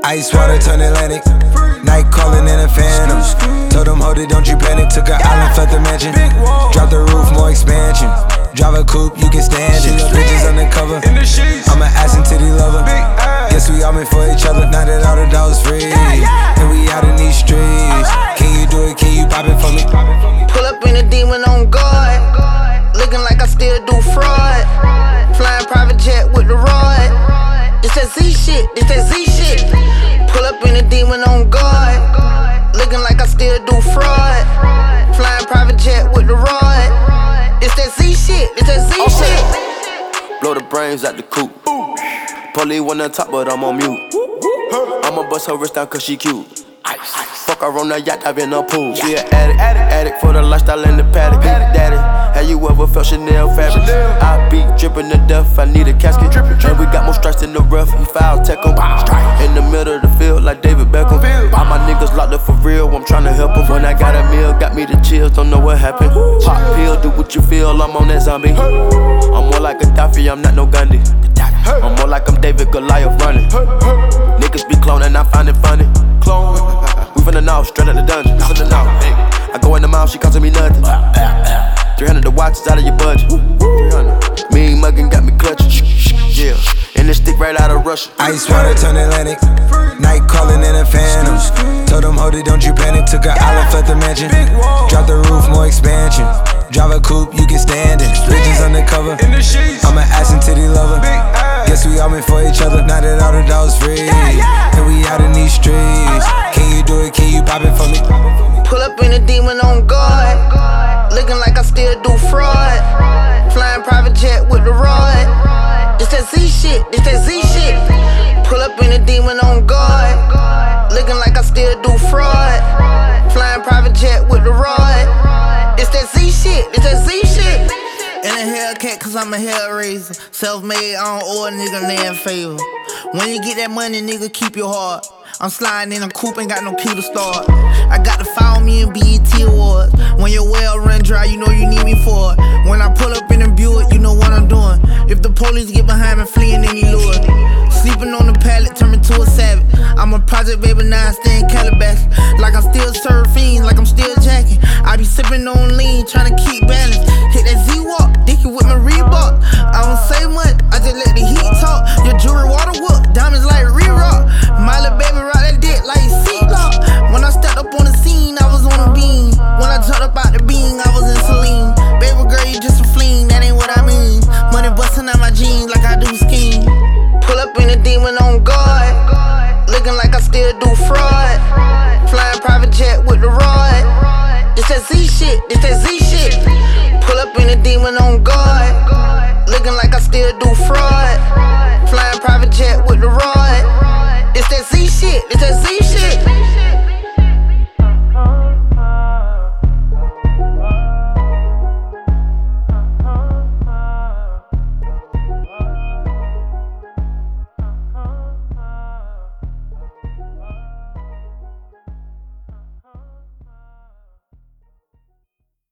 Ice water turn Atlantic. Night calling in a phantom. Told them, hold it, don't you panic. Took an island, left the mansion. Drop the roof, more expansion. Drive a coupe, you can stand it. Bitches undercover. I'm an ass and titty lover. Guess we all meant for each other. Now that all the dogs free, and we out in these streets. Can you do it? Can you pop it for me? Pull up in a demon on guard. Looking like I still do fraud. Flying private jet with the rod. It's that Z shit, it's that Z shit. Pull up in a demon on guard. Looking like I still do fraud. Flying private jet with the rod. It's that Z shit, it's that Z shit. Blow the brains out the coop. Polly one on top, but I'm on mute. I'ma bust her wrist down cause she cute. Fuck her on the yacht, I've been in a pool. She an addict for the lifestyle in the paddock. Daddy, have you ever felt Chanel fabric? I be dripping to death, I need a casket. And we got more strikes in the rough, he foul tech em. In the middle of the field like David Beckham. All my niggas locked up for real, I'm tryna help them. When I got a meal, got me the chills, don't know what happened. Pop pill, do what you feel, I'm on that zombie. I'm more like Gaddafi, I'm not no Gandhi. I'm more like I'm David Goliath running. Niggas be cloning, I find it funny. Clone, we finna know, straight out the dungeon. Finna know, I go in the mouth, she costing me nothing. 300 the watch is out of your budget. 300. Mean muggin' got me clutching. Yeah, and this stick right out of Russia. Ice water turn Atlantic. Night calling in a phantom. Told them, hold it, don't you panic. Took an island, left the mansion. Drop the roof, more expansion. Drive a coupe, you can stand it. Bitches undercover. I'm an ass and titty lover. Guess we all meant for each other. Now that all the dogs free, and we out in these streets. Can you do it? Can you pop it for me? Pull up in a demon on guard. Looking like I still do fraud. Flying private jet with the rod. It's that Z shit, it's that Z shit. Pull up in a demon on guard. Looking like I still do fraud. Flying private jet with the rod. It's that Z shit, it's that Z shit. In a Hellcat cause I'm a hellraiser. Self-made, I don't owe a nigga land favor. When you get that money, nigga, keep your heart. I'm sliding in a coupe, ain't got no key to start. I got to follow me in BET Awards. When your well run dry, you know you need me for it. When I pull up in a Buick, you know what I'm doing. If the police get behind me, fleeing any lure. Sleeping on the pallet, turn me to a savage. I'm a project baby, now I stay in Calabash. Like I still serve fiends, like I'm still jacking. I be sipping on lean, trying to keep back.